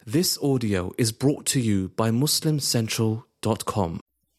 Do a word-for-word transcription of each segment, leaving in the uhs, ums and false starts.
This audio is brought to you by muslim central dot com.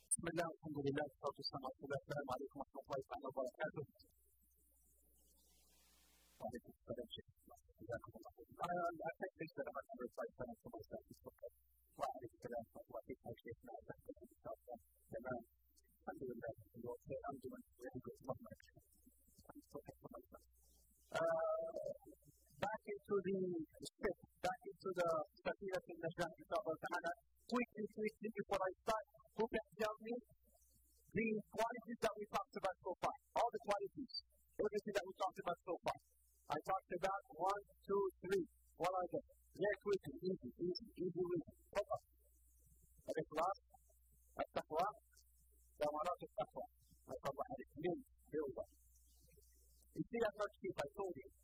Back into the script, back into the Safira in Najran, inshallah ta'ala. Quickly, quickly, before I start, who can tell me the qualities that we talked about so far? All the qualities, everything that we talked about so far. I talked about one, two, three. What are they? Very quickly, easy, easy, easy, easy. Hold on. Al-Ikhlas, Al-Taqwa, Damarat Al-Taqwa. MashaAllah, Al-Ikhlas, here we go. You see that much if I told you.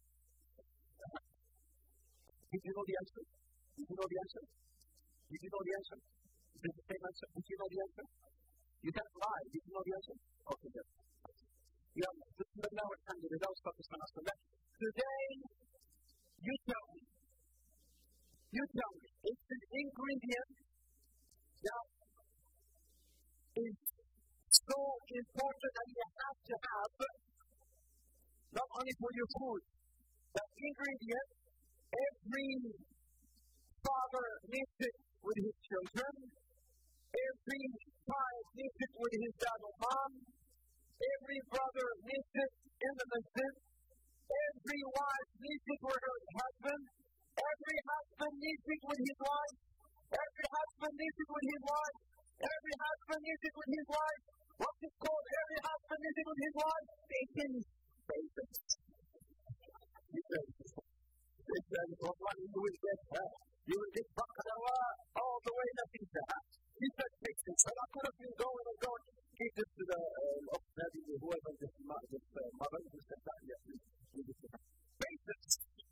Did you know the answer? Did you know the answer? Did you know the answer? Is it the same answer? Did you know the answer? You can't lie. Did you know the answer? Okay, good. Yeah, Bismillah walhamdulillah wa salatu wa salam. Today, you tell me. You tell me. It's an ingredient that is so important that you have to have, not only for your food. That ingredient, every father needs it with his children, every child needs it with his dad or mom, every brother needs it in the masjid, every wife needs it with her husband, every husband needs it with his wife, every husband needs it with his wife, every husband needs it with his wife. What's it called? Every husband needs it with his wife? Patience. Patience. He said, he said, what you will get her. You will get Baqarah all the way nothing to her. He said, patience. And I could have been going and going. He this to the Uqtadi, whoever this mother, who said that, yes, we did to her. Patience.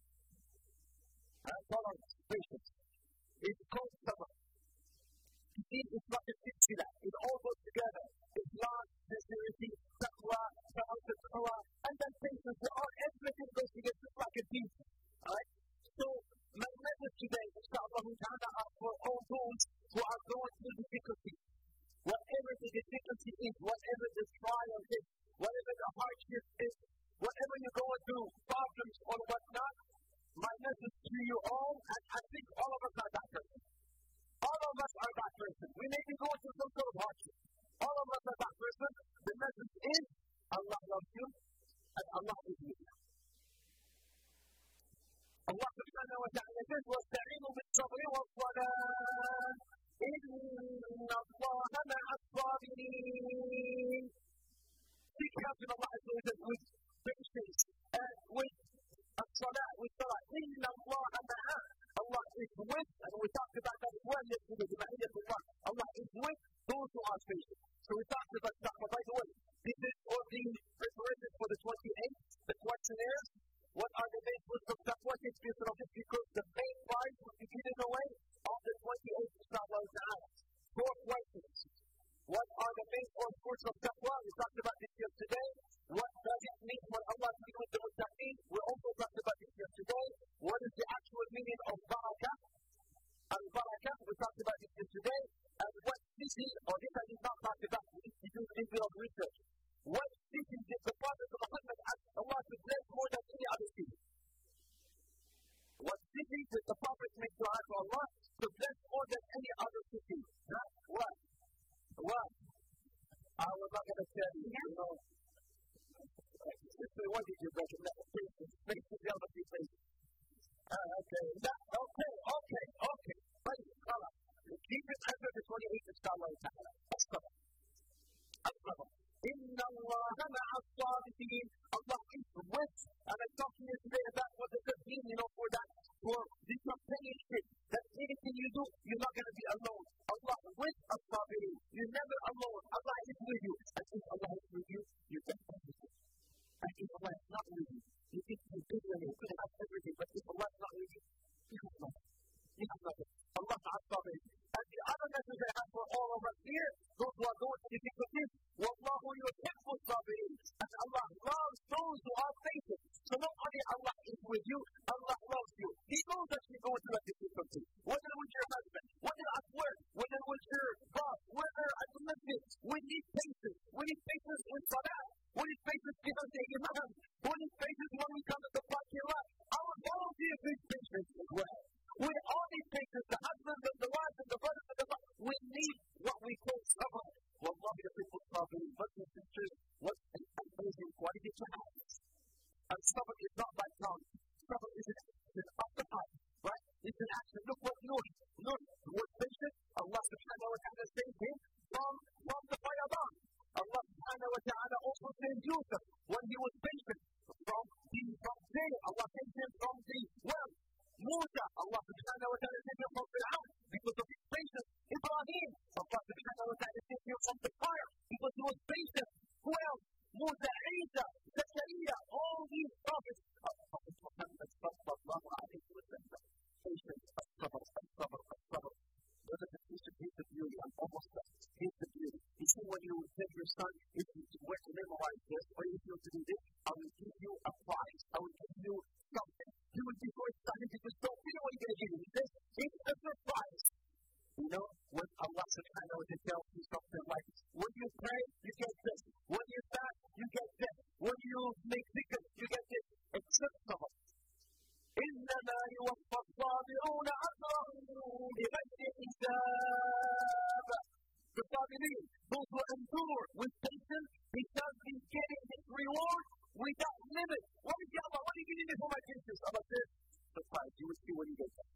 And tolerance, patience. It's called sabr. You see, it's not a silsila. It all goes together. Islam, sincerity, taqwa, taqwa, and then patience. All everything goes together just like a piece. Alright? So, my message today, inshallah ta'ala, are for all those who are going through difficulty. Whatever the difficulty is, whatever the trial is, whatever the hardship is, whatever you're going through, problems or whatnot, my message to you all, and I think all of us are that person. All of us are that person. We may be going through some sort of hardship. All of us are that person. The message is, Allah loves you, and Allah is with you. Allah subhanahu wa ta'ala says, وَاسْتَعِينُوا بِالصَّبْرِ وَالصَّلَاةِ إِنَّ اللَّهَ مَعَ الصَّابِرِينَ. Seek help in Allah with patience and with as-salah, with salah. إِنَّ اللَّهَ مَعَ. Allah is with, and we talked about that as well yesterday, Allah. Allah is with those who are patient. So we talked about that, but by the way, this is all the preparations for the twenty-eighth, the questionnaires. What are the main fruits of taqwa? Take this of it because the main prize will be given away on the twenty-eighth, inshallah ta'ala. Four questions. What are the main four fruits of taqwa? We talked about this yesterday. What does it mean when Allah speaks with the muttaqeen? We also talked about this yesterday. What is the actual meaning of barakah? Al-barakah, we talked about this yesterday. And what city, or this I did not talk about, we need to do a little bit of research. What city did the Prophet Muhammad ask Allah to bless more than any other city? What city did the Prophet make dua to Allah to bless more than any other city? That's what? What? I was not going to tell you, you know. What did you recommend? Please, please, the other people. Uh, okay, that, okay, okay, okay. But, Allah, keep it under the twenty-eighth inshallah ta'ala. As-sabr. As-sabr. Inna Allah ma'a as-sabirin. Allah is with. And I talked to you today about what does it mean, you know, for that, for the companionship. That anything you do, you're not going to be alone. Allah with as-sabirin. You're never alone. Allah is with you. And if Allah is with you, you can find it. And if Allah is not with you, you think you're good and you could have everything, but if Allah is not with you, you have nothing. You have nothing. Allah as-sabirin. And the other message I have for all of us here, those who are going through difficulties, وَاللَّهُ يُحِبُّ الصَّابِرِينَ. And Allah loves those who are patient. So not only Allah is with you, Allah loves you. He knows that you're going through a difficulty. Whether we was your husband, whether at work, whether it was your boss, whether at the masjid. We need patience. We need patience with salah. We need patience behind the imam. We need patience when we come to the parking lot. Our volunteers need patience as well. We all need patience. The husbands and the wives and the brothers and the mothers. We need what we call sabr. Wallahi, the people of brothers and sisters, what an amazing quality to have. And sabr is not by tongue. Sabr is an action of the heart. Right? It's an action. Look what Nuh, Nuh was patient. Allah subhanahu wa ta'ala saved him from, from the fayadan. Allah subhanahu wa ta'ala also saved Yusuf when he was patient from the from jail. Allah saved him from the well. Musa, Allah subhanahu wa ta'ala saved him from Fir'aun because of his patience. Ibrahim, Allah subhanahu wa ta'ala saved him from the fire because he was patient. Who else? Musa, Isa, Zachariah, all these prophets. Prophet Muhammad sallallahu alayhi wa sallam. Patience, as-sabr, as-sabr, as-sabr. Brothers and sisters, here's the beauty. I'm almost done. Here's the beauty. You see, when you tell your son, if you were to memorize this, or if you were to do this, I will give you a prize. I will give you something. You will be so excited because don't you know what you're going to give you. He says, it's a surprise. You know, when Allah subhanahu wa ta'ala tells you something like, when you pray, you get this. When you fast, you get this. When you make zikr, you get this. Except sabr. إنما يوفى الصابرون أجرهم بغير حساب. The Sabirin, those who endure with patience, they shall be getting this reward without limit. What is it, Allah? What are you giving me for my patience? Allah says, surprise, you will see when you get there.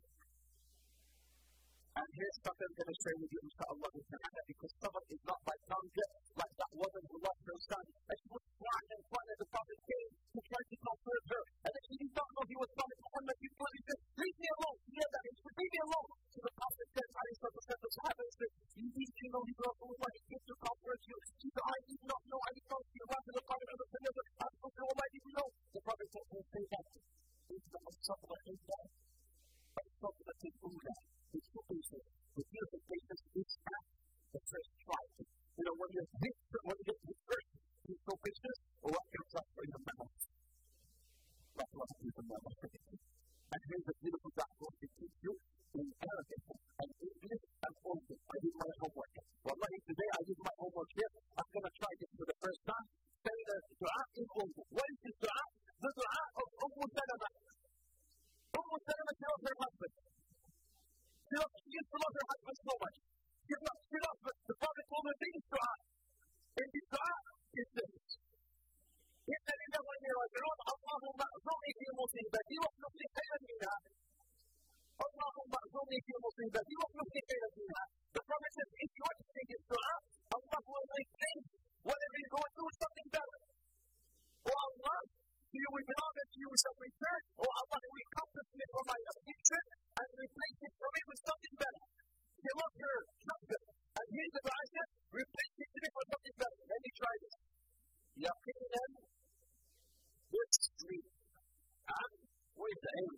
And here's something I'm going to share with you, inshaAllah, because sabr is not by tongue, like that woman who lost her son. And she was crying in front of the Prophet came to try to comfort her. And then she did not know he was Prophet Muhammad. He said, leave me alone. He had that. He said, leave me alone. So the Prophet said, alayhi salatu wasalam, the Sahaba said, you need to know his Rasulullah. He came to comfort you. She said, I did not know. I did not see around to the Prophet of the Prophet. I said, oh, I didn't know. The Prophet said, don't say that. It's the sabr is that. But sabr is ula. It's so patient. The beautiful patience is at the first try. You know, when you're hit, when you get hit first, you're so patient, or what comes up for your mouth? That's what I do from my mouth. And here's a beautiful doctor to teach you in Arabic and English and Urdu. I did my homework. Wallahi, today I did my homework here. I'm going to try this for the first time. Say the dua in Urdu. What is this dua? The dua of Umm Salama. Umm Salama tells her husband. She loves, she used to love her husband so much. She loves, she loves the, the Prophet told her this dua. And this dua is this. إِنَّ لِلَّهِ رَجِعُونَ اللهم أعذرني في مصيبتي واخلفني خيرا منها. اللهم أعذرني في مصيبتي واخلفني خيرا منها. The Prophet says, if you are to say this dua, Allah will make things, whatever you're going through, something better. Oh Allah, to you we belong and to you we shall return. Oh Allah, we compass me from my affliction and replace it for me with something better. She loves her husband. And here's the dua says, replace it to me for something better. Let me try this. Yaqinan with sleep. And with the aim.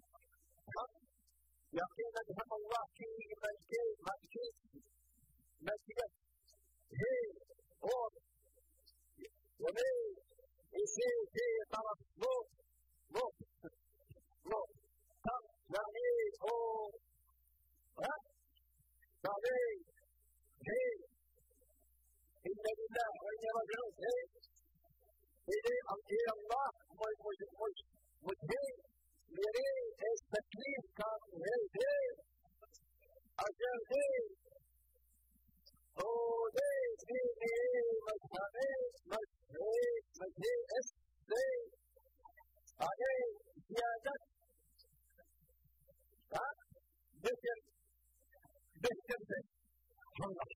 Yaqinan have Allah ki majkid, majkid, majkid. Hey, oh, Yamay, Ishe, Hey, Taraf, look, look, look. Tam, Yamay, oh, huh? Yamay, hey, Inna Billah, wa inna raji'un, hey. Hey, Allah, my voice, voice, with hey, mere is takleef kam, hey, hey, ajar, hey, oh, hey, hey, hey, majhane, majhe, majhe, es, hey, ahe, ziyadat, ha, behter, behter de, Allah,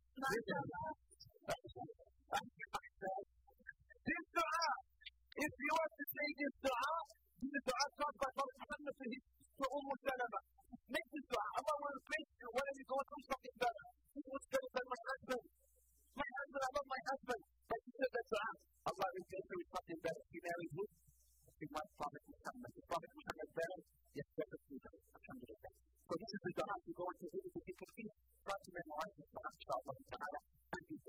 behter, this dua, if you are to say this dua, this dua taught by Prophet Muhammad to his to Umm Salama. Make this dua. Allah will replace you whenever you go through something better. He was better than my husband. My husband, I love my husband. But he said that dua. Allah replaced you with something better. He married who? To my Prophet Muhammad. The Prophet Muhammad better? Yes, better to you. Alhamdulillah. So this is the dua. You go into it. If you can see, try to memorize this dua, inshallah, and be